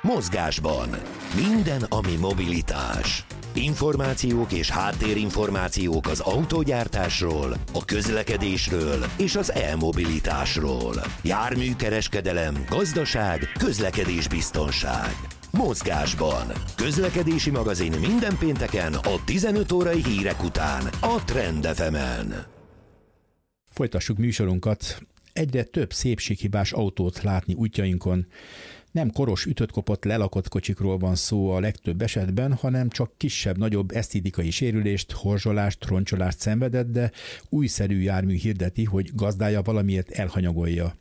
Mozgásban. Minden, ami mobilitás. Információk és háttérinformációk az autógyártásról, a közlekedésről és az e-mobilitásról. Járműkereskedelem, gazdaság, közlekedésbiztonság. Mozgásban. Közlekedési magazin minden pénteken a 15 órai hírek után a Trend FM-en. Folytassuk műsorunkat. Egyre több szépséghibás autót látni útjainkon. Nem koros, ütött-kopott, lelakott kocsikról van szó a legtöbb esetben, hanem csak kisebb-nagyobb esztétikai sérülést, horzsolást, roncsolást szenvedett, de újszerű jármű hirdeti, hogy gazdája valamiért elhanyagolja.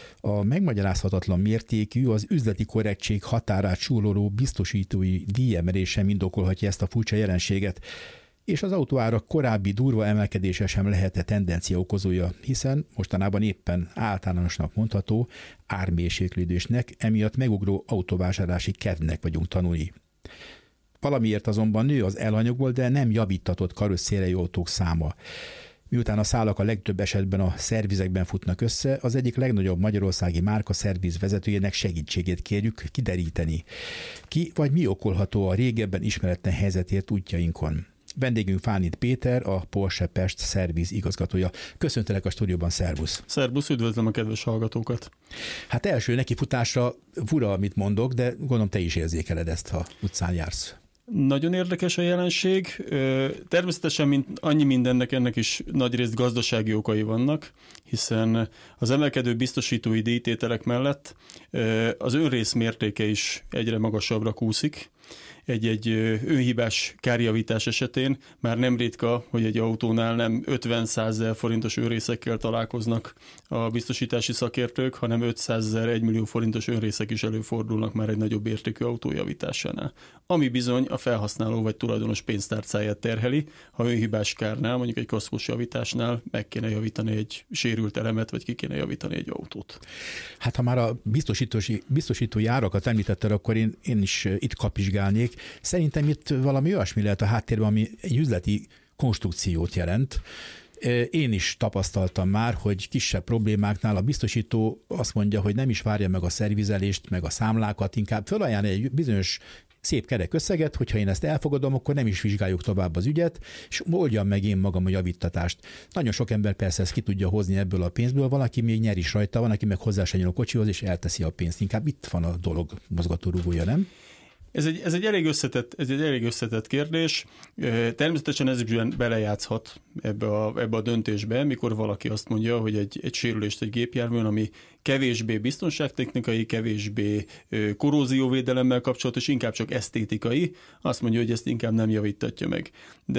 A megmagyarázhatatlan mértékű, az üzleti korrektség határát súroló biztosítói díjemelése indokolhatja ezt a furcsa jelenséget, és az autóárak korábbi durva emelkedése sem lehet a tendencia okozója, hiszen mostanában éppen általánosnak mondható ármérséklődésnek, emiatt megugró autóvásárlási kedvnek vagyunk tanulni. Valamiért azonban nő az elhanyagból, de nem javítatott karosszériai autók száma. Miután a szálak a legtöbb esetben a szervizekben futnak össze, az egyik legnagyobb magyarországi márka szerviz vezetőjének segítségét kérjük kideríteni. Ki vagy mi okolható a régebben ismeretlen helyzetért útjainkon? Vendégünk Fánit Péter, a Porsche Pest szerviz igazgatója. Köszöntelek a stúdióban, szervusz! Szervusz, üdvözlöm a kedves hallgatókat! Hát első nekifutásra fura, amit mondok, de gondolom te is érzékeled ezt, ha utcán jársz. Nagyon érdekes a jelenség. Természetesen annyi mindennek ennek is nagyrészt gazdasági okai vannak, hiszen az emelkedő biztosítói díjtételek mellett az önrész mértéke is egyre magasabbra kúszik. Egy önhibás kárjavítás esetén már nem ritka, hogy egy autónál nem 50-100 forintos önrészekkel találkoznak a biztosítási szakértők, hanem 500 000, 1 millió forintos önrészek is előfordulnak már egy nagyobb értékű autó javításánál. Ami bizony a felhasználó vagy tulajdonos pénztárcáját terheli, ha önhibás kárnál, mondjuk egy kaszkós javításnál meg kéne javítani egy sérült elemet, vagy ki kéne javítani egy autót. Hát ha már a biztosítói árakat említetted, akkor én is itt kapizsgálnék. Szerintem itt valami olyasmi lehet a háttérben, ami egy üzleti konstrukciót jelent. Én is tapasztaltam már, hogy kisebb problémáknál a biztosító azt mondja, hogy nem is várja meg a szervizelést, meg a számlákat, inkább felajánl egy bizonyos szép kerek összeget, hogyha én ezt elfogadom, akkor nem is vizsgáljuk tovább az ügyet, és oldjam meg én magam a javítatást. Nagyon sok ember persze ezt ki tudja hozni ebből a pénzből, van, aki még nyer is rajta, van, aki meg hozzá se nyúl a kocsihoz, és elteszi a pénzt. Inkább itt van a dolog mozgatórugója, nem? Ez egy elég összetett kérdés. Természetesen ez is belejátszhat ebbe a döntésbe, mikor valaki azt mondja, hogy egy sérülést egy gépjárműn, ami kevésbé biztonságtechnikai, kevésbé korrózióvédelemmel kapcsolatos, inkább csak esztétikai, azt mondja, hogy ezt inkább nem javítatja meg.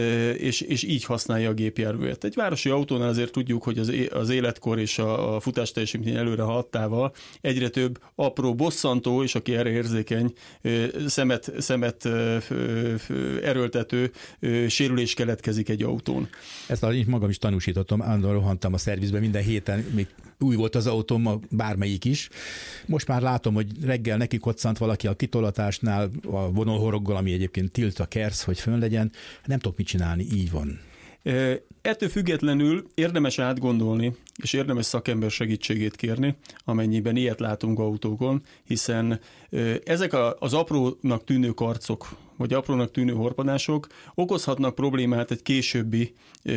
És így használja a gépjárművet. Egy városi autónál azért tudjuk, hogy az életkor és a futás teljesítmény előre haladtával egyre több apró bosszantó, és aki erre érzékeny, szemet erőltető sérülés keletkezik egy autón. Ezt én magam is tanúsítottam, állandóan rohantam a szervizbe, minden héten még új volt az autóm, bármelyik is. Most már látom, hogy reggel neki koccant valaki a kitolatásnál, a vonalhoroggal, ami egyébként tilt a kersz, hogy fönn legyen. Nem tudok mit csinálni, így van. Ettől függetlenül érdemes átgondolni, és érdemes szakember segítségét kérni, amennyiben ilyet látunk autókon, hiszen ezek az aprónak tűnő karcok, vagy aprónak tűnő horpanások okozhatnak problémát egy későbbi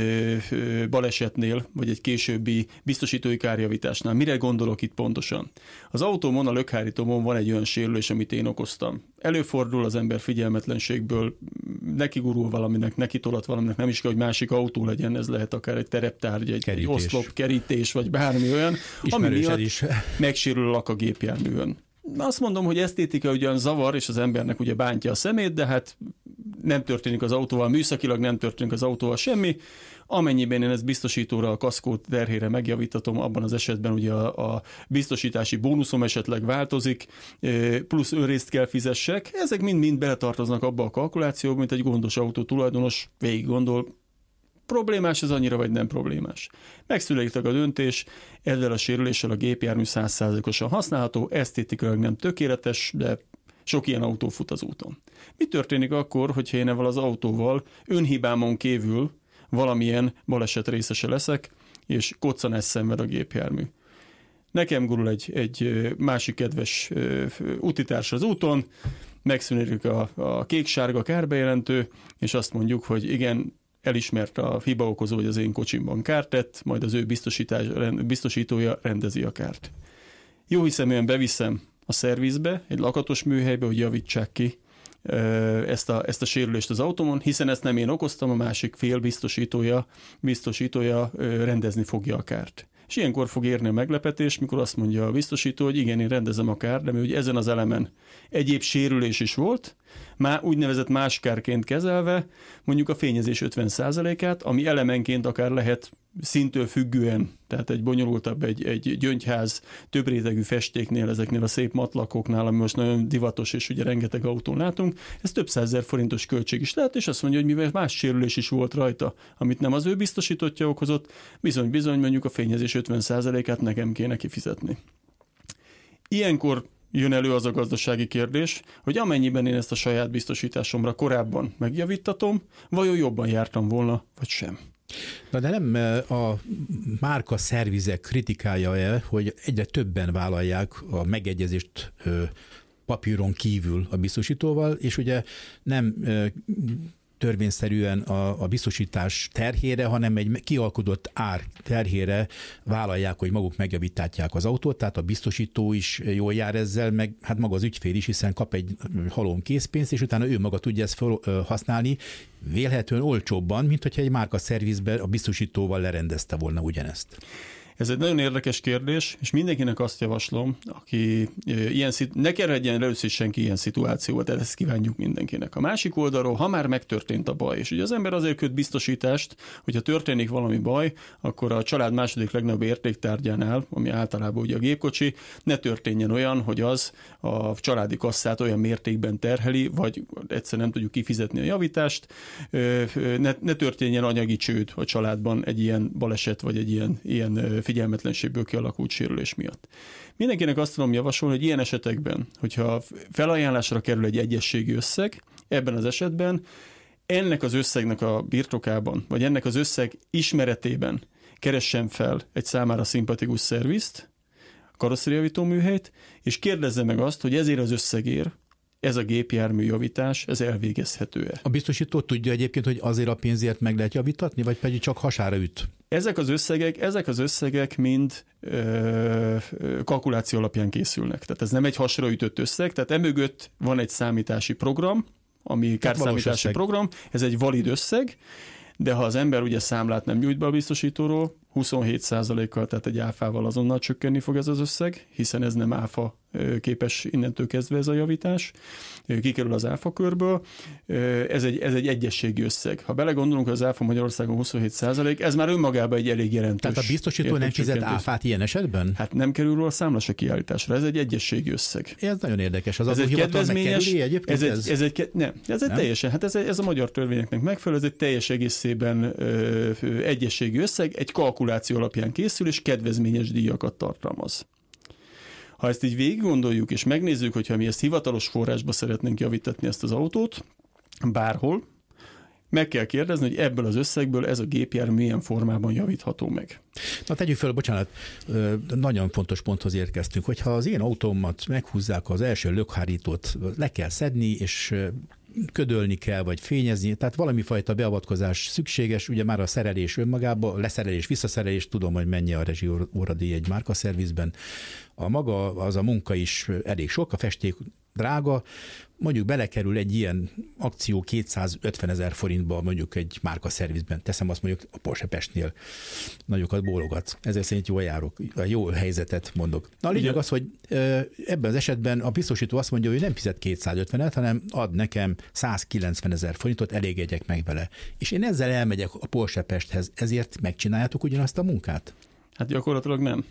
balesetnél, vagy egy későbbi biztosítói kárjavításnál. Mire gondolok itt pontosan? Az autómon, a lökhárítómon van egy olyan sérülés, amit én okoztam. Előfordul az ember figyelmetlenségből, nekigurul valaminek, nekitolat valaminek, nem is kell, hogy másik autó legyen, ez lehet akár egy tereptárgy, egy oszlop, kerítés, vagy bármi olyan, ami miatt is megsérül a lak a gépjárművön. Azt mondom, hogy esztétika ugyan zavar, és az embernek ugye bántja a szemét, de hát nem történik az autóval, műszakilag nem történik az autóval semmi. Amennyiben én ezt biztosítóra, a kaszkó terhére megjavítatom, abban az esetben ugye a biztosítási bónuszom esetleg változik, plusz önrészt kell fizessek. Ezek mind-mind beletartoznak abba a kalkulációba, mint egy gondos autó tulajdonos végig gondol, problémás ez annyira, vagy nem problémás. Megszületik a döntés, ezzel a sérüléssel a gépjármű 100%-osan használható, esztétikailag nem tökéletes, de sok ilyen autó fut az úton. Mi történik akkor, hogyha én ezzel az autóval önhibámon kívül valamilyen baleset részese leszek, és koccanás szenved a gépjármű? nekem gurul egy másik kedves utitárs az úton, megszűnik a kék-sárga kárbejelentő, és azt mondjuk, hogy igen, elismert a hibaokozó, hogy az én kocsimban kárt tett, majd az ő biztosítója rendezi a kárt. Jó hiszeműen beviszem a szervizbe, egy lakatos műhelybe, hogy javítsák ki ezt a sérülést az autómon, hiszen ezt nem én okoztam, a másik fél biztosítója rendezni fogja a kárt. És ilyenkor fog érni a meglepetés, mikor azt mondja a biztosító, hogy igen, én rendezem a kárt, de hogy ezen az elemen egyéb sérülés is volt, már úgynevezett más kárként kezelve, mondjuk a fényezés 50%-át, ami elemenként akár lehet szintől függően, tehát egy bonyolultabb, egy gyöngyház, több rétegű festéknél, ezeknél a szép matlakoknál, ami most nagyon divatos, és ugye rengeteg autón látunk, ez több százezer forintos költség is lehet, és azt mondja, hogy mivel más sérülés is volt rajta, amit nem az ő biztosítottja okozott, bizony mondjuk a fényezés 50%-át nekem kéne kifizetni. Ilyenkor jön elő az a gazdasági kérdés, hogy amennyiben én ezt a saját biztosításomra korábban megjavítatom, vajon jobban jártam volna, vagy sem. Na de nem a márka szervizek kritikája hogy egyre többen vállalják a megegyezést papíron kívül a biztosítóval, és ugye nem törvényszerűen a biztosítás terhére, hanem egy kialkodott ár terhére vállalják, hogy maguk megjavítják az autót, tehát a biztosító is jól jár ezzel, meg hát maga az ügyfél is, hiszen kap egy halom készpénzt, és utána ő maga tudja ezt használni vélhetően olcsóbban, mint hogyha egy márka szervizben a biztosítóval lerendezte volna ugyanezt. Ez egy nagyon érdekes kérdés, és mindenkinek azt javaslom, aki ne kerüljen először senki ilyen szituációba, tehát ezt kívánjuk mindenkinek. A másik oldalról, ha már megtörtént a baj, és ugye az ember azért köt biztosítást, hogyha történik valami baj, akkor a család második legnagyobb értéktárgyánál, ami általában ugye a gépkocsi, ne történjen olyan, hogy az a családi kasszát olyan mértékben terheli, vagy egyszerűen nem tudjuk kifizetni a javítást, ne történjen anyagi csőd a családban egy ilyen baleset, vagy egy ilyen figyelmetlenségből kialakult sérülés miatt. Mindenkinek azt tudom javasolni, hogy ilyen esetekben, hogyha felajánlásra kerül egy egyességi összeg, ebben az esetben ennek az összegnek a birtokában, vagy ennek az összeg ismeretében keressen fel egy számára szimpatikus szervizt, karosszériajavító műhelyt, és kérdezze meg azt, hogy ezért az összegért ez a gépjármű javítás, ez elvégezhető-e. A biztosító tudja egyébként, hogy azért a pénzért meg lehet javítatni, vagy pedig csak hasára üt? Ezek az összegek mind kalkuláció alapján készülnek. Tehát ez nem egy hasra ütött összeg, tehát emögött van egy számítási program, ami kárszámítási program, ez egy valid összeg, de ha az ember ugye számlát nem nyújt be a biztosítóról, 27%-kal, tehát egy áfával azonnal csökkenni fog ez az összeg, hiszen ez nem áfa képes innentől kezdve ez a javítás, kikerül az áfa körből, ez egy egyességi összeg. Ha belegondolunk, hogy az áfa Magyarországon 27%, ez már önmagában egy elég jelentős. Tehát a biztosító nem fizet áfát ilyen esetben? Hát nem kerül róla számla se kiállításra, ez egy egyességi összeg. Ez nagyon érdekes. Az adóhivatal megkerüli egyébként ez egy teljesen, hát ez a magyar törvényeknek megfelelő, ez egy teljes egészében egyességi összeg, egy kalkuláció alapján készül, és kedvezményes díjakat tartalmaz. Ha ezt így végig gondoljuk, és megnézzük, hogyha mi ezt hivatalos forrásba szeretnénk javítatni ezt az autót, bárhol, meg kell kérdezni, hogy ebből az összegből ez a gépjármű milyen formában javítható meg. Na tegyük fel, bocsánat, nagyon fontos ponthoz érkeztünk, hogyha az én autómat meghúzzák, az első lökhárítót le kell szedni, és ködölni kell, vagy fényezni, tehát valami fajta beavatkozás szükséges, ugye már a szerelés önmagában, leszerelés, visszaszerelés, tudom, hogy mennyi a rezsi óradíj egy márkaszervizben. A maga, az a munka is elég sok, a festék drága, mondjuk belekerül egy ilyen akció 250 000 forintba mondjuk egy márkaszervizben. Teszem azt mondjuk a Porsche Pestnél nagyokat bólogat. Ezzel szerint jól járok, jó helyzetet mondok. Na a lényeg az, hogy ebben az esetben a biztosító azt mondja, hogy nem fizet 250-et, hanem ad nekem 190 000 forintot, elégedjek meg vele. És én ezzel elmegyek a Porsche Pesthez, ezért megcsináljátok ugyanazt a munkát? Hát gyakorlatilag nem.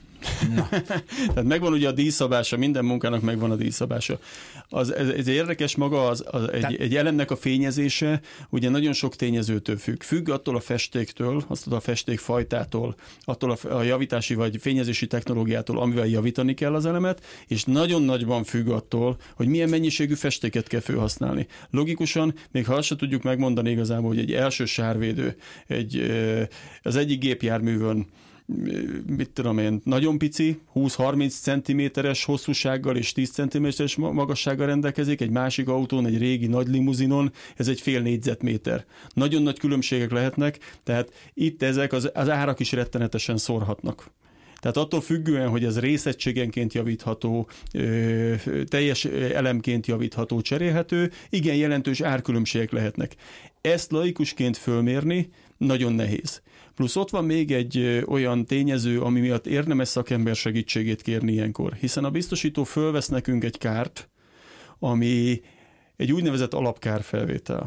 Tehát megvan ugye a díjszabása, minden munkának megvan a díjszabása. Ez érdekes maga, egy elemnek a fényezése ugye nagyon sok tényezőtől függ. Függ attól a festéktől, attól a festékfajtától, attól a javítási vagy fényezési technológiától, amivel javítani kell az elemet, és nagyon nagyban függ attól, hogy milyen mennyiségű festéket kell felhasználni. Logikusan, még ha azt se tudjuk megmondani igazából, hogy egy első sárvédő az egyik gépjárművön mit tudom én, nagyon pici, 20-30 cm-es hosszúsággal és 10 cm-es magassággal rendelkezik, egy másik autón, egy régi nagy limuzinon, ez egy fél négyzetméter. Nagyon nagy különbségek lehetnek, tehát itt ezek az árak is rettenetesen szórhatnak. Tehát attól függően, hogy ez részegységenként javítható, teljes elemként javítható, cserélhető, igen jelentős árkülönbségek lehetnek. Ezt laikusként fölmérni nagyon nehéz. Plusz ott van még egy olyan tényező, ami miatt érdemes szakember segítségét kérni ilyenkor, hiszen a biztosító fölvesz nekünk egy kárt, ami egy úgynevezett alapkárfelvétel.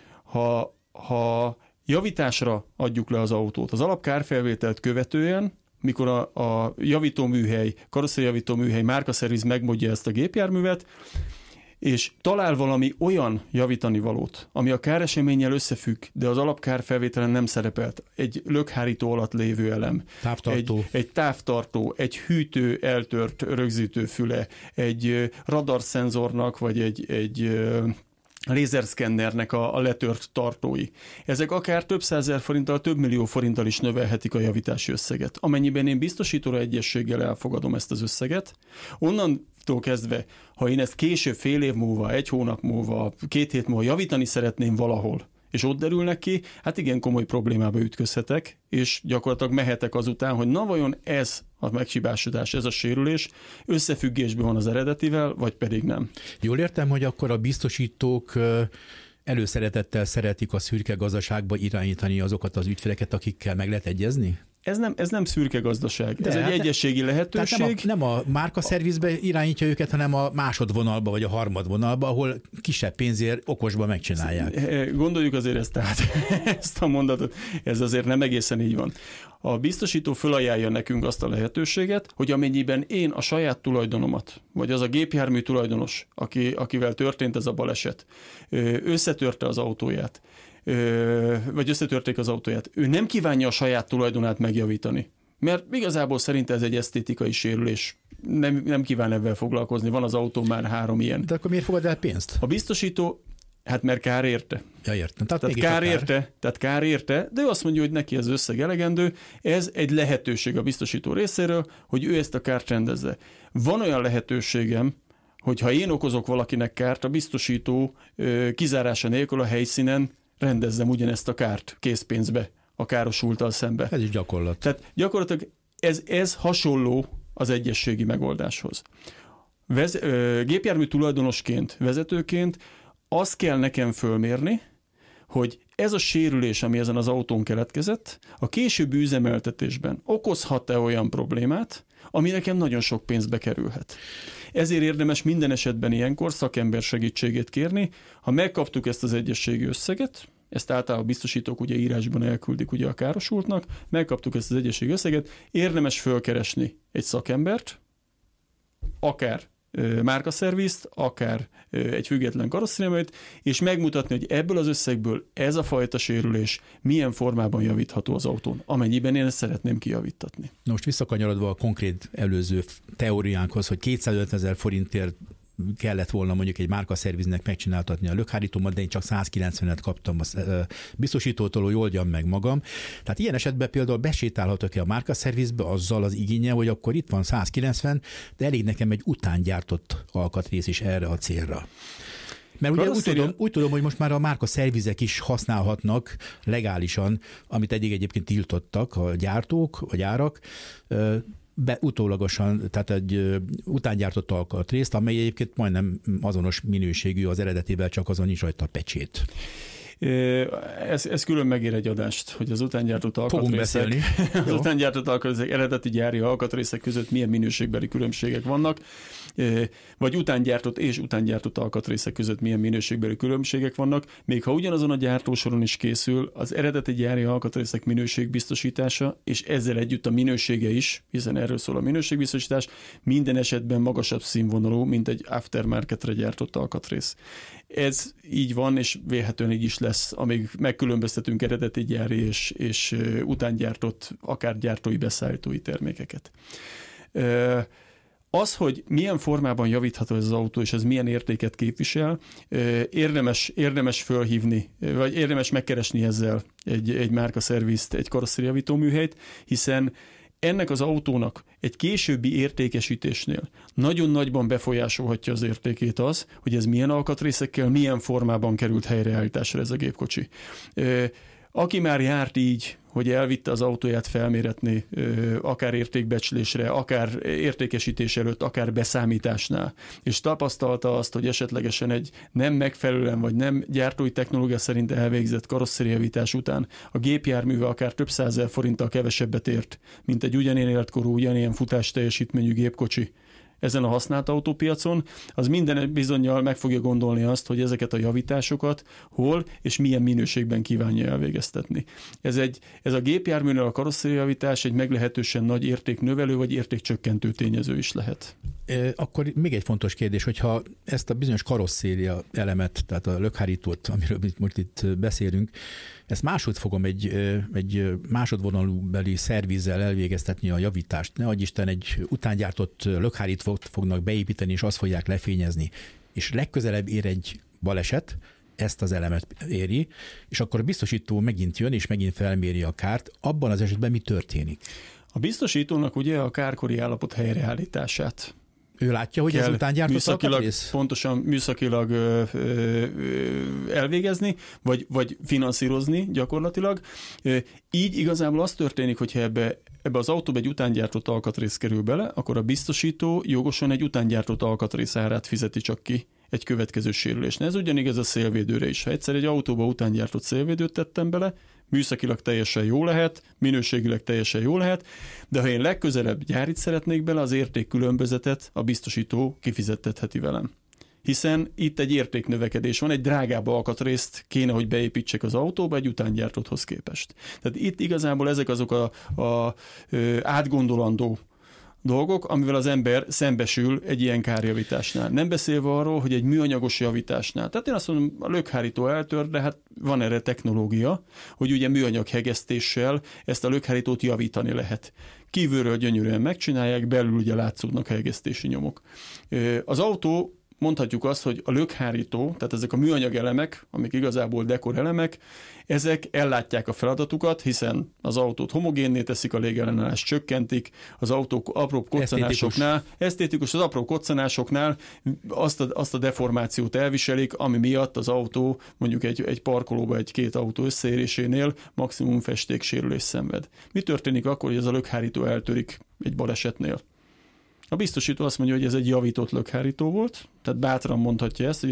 Ha javításra adjuk le az autót, az alapkárfelvételt követően, mikor a javítóműhely, karosszériavítóműhely, márkaszerviz megmondja ezt a gépjárművet, és talál valami olyan javítani valót, ami a káreseménnyel összefügg, de az alapkárfelvételen nem szerepelt. Egy lökhárító alatt lévő elem, egy távtartó, egy hűtő eltört rögzítőfüle, egy radarszenzornak, vagy egy lézerszkennernek a letört tartói. Ezek akár több százezer forinttal, több millió forinttal is növelhetik a javítási összeget. Amennyiben én biztosítóra egyességgel elfogadom ezt az összeget, onnantól kezdve, ha én ezt később fél év múlva, egy hónap múlva, 2 hét múlva javítani szeretném valahol, és ott derülnek ki, hát igen komoly problémába ütközhetek, és gyakorlatilag mehetek azután, hogy na vajon ez a meghibásodás, ez a sérülés összefüggésben van az eredetivel, vagy pedig nem. Jól értem, hogy akkor a biztosítók előszeretettel szeretik a szürke gazdaságba irányítani azokat az ügyfeleket, akikkel meg lehet egyezni? Ez nem szürke gazdaság, ez egy egyességi lehetőség. Tehát nem a márkaszervizbe irányítja őket, hanem a másodvonalba vagy a harmadvonalba, ahol kisebb pénzért okosba megcsinálják. Gondoljuk azért ezt a mondatot, ez azért nem egészen így van. A biztosító fölajánlja nekünk azt a lehetőséget, hogy amennyiben én a saját tulajdonomat, vagy az a gépjármű tulajdonos, akivel történt ez a baleset, összetörte az autóját, vagy összetörték az autóját, ő nem kívánja a saját tulajdonát megjavítani. Mert igazából szerint ez egy esztétikai sérülés, nem kíván ebben foglalkozni, van az autó már 3 ilyen. De akkor miért fogad el pénzt? A biztosító, hát mert kár érte. Ja, értem. Tehát kár érte, de ő azt mondja, hogy neki ez összeg elegendő, ez egy lehetőség a biztosító részéről, hogy ő ezt a kárt rendezze. Van olyan lehetőségem, hogy ha én okozok valakinek kárt, a biztosító kizárása nélkül a helyszínen rendezzem ugyanezt a kárt készpénzbe a károsulttal szembe. Ez is gyakorlat. Tehát gyakorlatilag ez hasonló az egyességi megoldáshoz. Gépjármű tulajdonosként, vezetőként azt kell nekem fölmérni, hogy ez a sérülés, ami ezen az autón keletkezett, a későbbi üzemeltetésben okozhat-e olyan problémát, ami nekem nagyon sok pénzbe kerülhet. Ezért érdemes minden esetben ilyenkor szakember segítségét kérni. Ha megkaptuk ezt az egyességi összeget, ezt általában a biztosítók ugye írásban elküldik ugye a károsultnak, megkaptuk ezt az egyességi összeget, érdemes fölkeresni egy szakembert, akár márkaszervizt, akár egy független karosszériaművet, és megmutatni, hogy ebből az összegből ez a fajta sérülés milyen formában javítható az autón, amennyiben én ezt szeretném kijavítatni. Most visszakanyarodva a konkrét előző teóriánkhoz, hogy 250 000 forintért kellett volna mondjuk egy márkaszerviznek megcsináltatni a lökhárítómat, de én csak 190-et kaptam a biztosítótól, hogy oldjam meg magam. Tehát ilyen esetben például besétálhatok-e a márkaszervizbe azzal az igénnyel, hogy akkor itt van 190, de elég nekem egy utángyártott alkatrész is erre a célra. Mert ugye úgy tudom, hogy most már a márkaszervizek is használhatnak legálisan, amit eddig egyébként tiltottak a gyártók, a gyárak, utólagosan, tehát egy utángyártott alkatrészt, amely egyébként majdnem azonos minőségű az eredetivel, csak azon nincs rajta a pecsét. Ez külön megér egy adást, hogy az utángyártott alkatrészek, eredeti gyári alkatrészek között milyen minőségbeli különbségek vannak, vagy utángyártott és utángyártott alkatrészek között milyen minőségbeli különbségek vannak, még ha ugyanazon a gyártósoron is készül, az eredeti gyári alkatrészek minőségbiztosítása, és ezzel együtt a minősége is, hiszen erről szól a minőségbiztosítás, minden esetben magasabb színvonalú, mint egy aftermarketre gyártott alkatrész. Ez így van, és vélhetően így is lesz, amíg megkülönböztetünk eredeti gyári és utángyártott, akár gyártói, beszállítói termékeket. Az, hogy milyen formában javítható ez az autó, és ez milyen értéket képvisel, érdemes fölhívni, vagy érdemes megkeresni ezzel egy márkaszervizt, egy karosszériajavító műhelyt, hiszen ennek az autónak egy későbbi értékesítésnél nagyon nagyban befolyásolhatja az értékét az, hogy ez milyen alkatrészekkel, milyen formában került helyreállításra ez a gépkocsi. Aki már járt így, hogy elvitte az autóját felméretni, akár értékbecslésre, akár értékesítés előtt, akár beszámításnál, és tapasztalta azt, hogy esetlegesen egy nem megfelelően vagy nem gyártói technológia szerint elvégzett karosszériajavítás után a gépjárműve akár több 100 000 forinttal kevesebbet ért, mint egy ugyanilyen életkorú, ugyanilyen futás teljesítményű gépkocsi ezen a használt autópiacon, az minden bizonnyal meg fogja gondolni azt, hogy ezeket a javításokat hol és milyen minőségben kívánja elvégeztetni. Ez a gépjárműnél a karosszériajavítás egy meglehetősen nagy értéknövelő vagy értékcsökkentő tényező is lehet. Akkor még egy fontos kérdés, hogyha ezt a bizonyos karosszéria elemet, tehát a lökhárítót, amiről most itt beszélünk, ezt máshogy fogom egy másodvonalúbeli szervizzel elvégeztetni a javítást. Ne adj Isten, egy utángyártott lökhárítót fognak beépíteni, és azt fogják lefényezni. És legközelebb ér egy baleset, ezt az elemet éri, és akkor a biztosító megint jön, és megint felméri a kárt. Abban az esetben mi történik? A biztosítónak ugye a kárkori állapot helyreállítását ő látja, hogy ez utángyártott alkatrész? Pontosan műszakilag elvégezni, vagy finanszírozni gyakorlatilag. Így igazából az történik, hogyha ebbe az autóba egy utángyártott alkatrész kerül bele, akkor a biztosító jogosan egy utángyártott alkatrész árát fizeti csak ki egy következő sérülésnél. Ez ugyanigaz a szélvédőre is. Ha egyszer egy autóba utángyártott szélvédőt tettem bele, műszakilag teljesen jó lehet, minőségileg teljesen jó lehet, de ha én legközelebb gyárit szeretnék bele, az értékkülönbözetet a biztosító kifizettetheti velem. Hiszen itt egy értéknövekedés van, egy drágább alkatrészt kéne, hogy beépítsek az autóba egy utángyártotthoz képest. Tehát itt igazából ezek azok a átgondolandó dolgok, amivel az ember szembesül egy ilyen kárjavításnál. Nem beszélve arról, hogy egy műanyagos javításnál. Tehát én azt mondom, a lökhárító eltör, de hát van erre technológia, hogy ugye műanyag hegesztéssel ezt a lökhárítót javítani lehet. Kívülről gyönyörűen megcsinálják, belül ugye látszódnak hegesztési nyomok. Az autó, mondhatjuk azt, hogy a lökhárító, tehát ezek a műanyag elemek, amik igazából dekor elemek, ezek ellátják a feladatukat, hiszen az autót homogénné teszik, a légellenállást csökkentik, az autók apró koccanásoknál, esztétikus az apró koccanásoknál azt a deformációt elviselik, ami miatt az autó mondjuk egy parkolóba egy-két autó összeérésénél maximum festéksérülés szenved. Mi történik akkor, hogy ez a lökhárító eltörik egy balesetnél? A biztosító azt mondja, hogy ez egy javított lökhárító volt, tehát bátran mondhatja ezt, hogy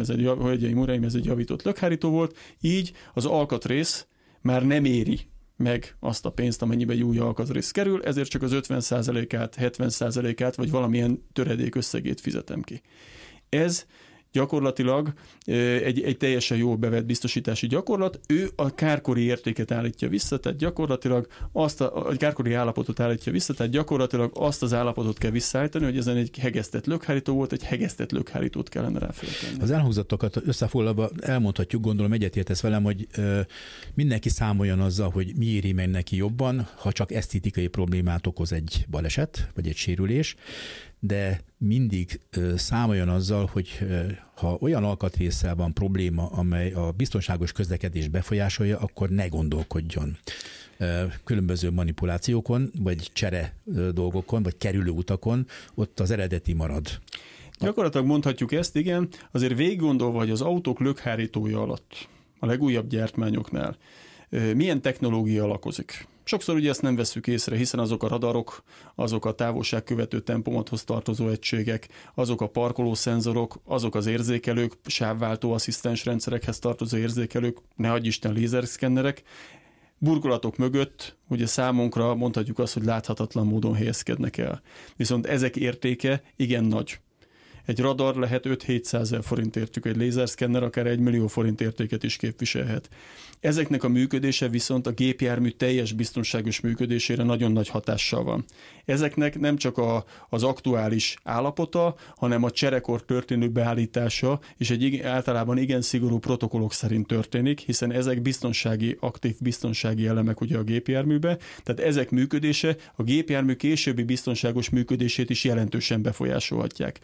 uraim, ez egy javított lökhárító volt, így az alkatrész már nem éri meg azt a pénzt, amennyibe egy új alkatrész kerül, ezért csak az 50%-át, 70%-át, vagy valamilyen töredék összegét fizetem ki. Ez gyakorlatilag egy teljesen jól bevett biztosítási gyakorlat, ő a kárkori értéket állítja vissza, tehát gyakorlatilag a kárkori állapotot állítja vissza, tehát gyakorlatilag azt az állapotot kell visszaállítani, hogy ezen egy hegesztett lökhárító volt, egy hegesztett lökhárítót kellene rá föltenni. Az elhangzottakat összefoglalva elmondhatjuk, gondolom egyetértesz velem, hogy mindenki számoljon azzal, hogy mi éri meg neki jobban, ha csak esztétikai problémát okoz egy baleset, vagy egy sérülés, de mindig számoljon azzal, hogy ha olyan alkatrésszel van probléma, amely a biztonságos közlekedést befolyásolja, akkor ne gondolkodjon különböző manipulációkon, vagy csere dolgokon, vagy kerülő utakon, ott az eredeti marad. Gyakorlatilag mondhatjuk ezt, igen, azért végiggondolva, hogy az autók lökhárítója alatt, a legújabb gyártmányoknál milyen technológia alakozik. Sokszor ugye ezt nem vesszük észre, hiszen azok a radarok, azok a távolságkövető tempomathoz tartozó egységek, azok a parkolószenzorok, azok az érzékelők, sávváltó asszisztens rendszerekhez tartozó érzékelők, ne adj Isten lézerszkennerek, burkolatok mögött ugye számunkra mondhatjuk azt, hogy láthatatlan módon helyezkednek el. Viszont ezek értéke igen nagy. Egy radar lehet 5-700 000 forint értük, egy lézerszkenner akár 1 millió forint értéket is képviselhet. Ezeknek a működése viszont a gépjármű teljes biztonságos működésére nagyon nagy hatással van. Ezeknek nem csak az aktuális állapota, hanem a cserekor történő beállítása és egy általában igen szigorú protokollok szerint történik, hiszen ezek aktív biztonsági elemek ugye a gépjárműbe, tehát ezek működése a gépjármű későbbi biztonságos működését is jelentősen befolyásolhatják.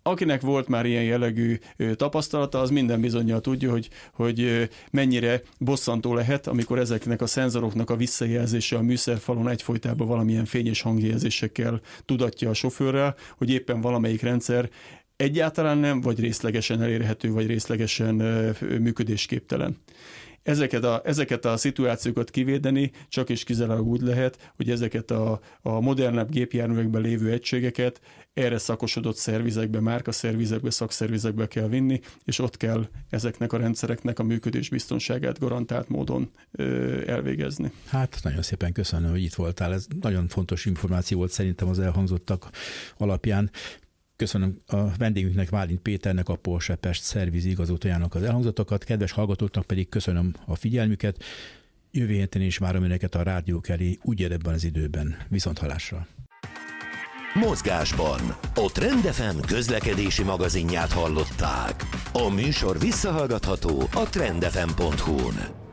Akinek volt már ilyen jellegű tapasztalata, az minden bizonnyal tudja, hogy mennyire bosszantó lehet, amikor ezeknek a szenzoroknak a visszajelzése a műszerfalon egyfolytában valamilyen fény- és hangjelzésekkel tudatja a sofőrrel, hogy éppen valamelyik rendszer egyáltalán nem, vagy részlegesen elérhető, vagy részlegesen működésképtelen. Ezeket a szituációkat kivédeni csak és kizárólag úgy lehet, hogy ezeket a modernebb gépjárművekben lévő egységeket erre szakosodott szervizekbe, márkaszervizekbe, szakszervizekbe kell vinni, és ott kell ezeknek a rendszereknek a működés biztonságát garantált módon elvégezni. Hát nagyon szépen köszönöm, hogy itt voltál. Ez nagyon fontos információ volt szerintem az elhangzottak alapján. Köszönöm a vendégünknek, Válint Péternek, a Porsche Pest szerviz igazgatójának az elhangzottakat, kedves hallgatóknak pedig köszönöm a figyelmüket. Jövő héten is várom önöket a rádiók elé ugyanebben az időben. Viszonthallásra! Mozgásban a Trend FM közlekedési magazinját hallották. A műsor visszahallgatható a trendfm.hu-n.